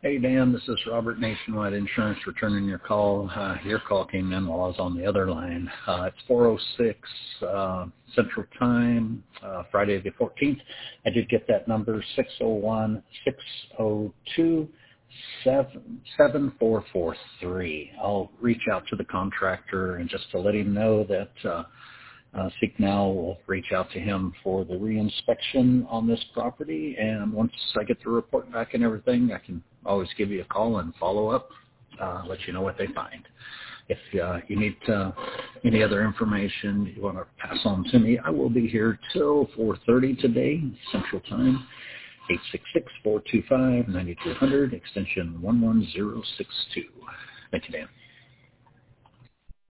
Hey, Dan, this is Robert, Nationwide Insurance, returning your call. Your call came in while I was on the other line. It's 4:06 Central Time, Friday the 14th. I did get that number, 601-602-7443. I'll reach out to the contractor and just to let him know that Seek Now will reach out to him for the reinspection on this property, and once I get the report back and everything, I can always give you a call and follow up, let you know what they find. If you need any other information you want to pass on to me, I will be here till 4:30 today, Central Time, 866-425-9200, extension 11062. Thank you, Dan.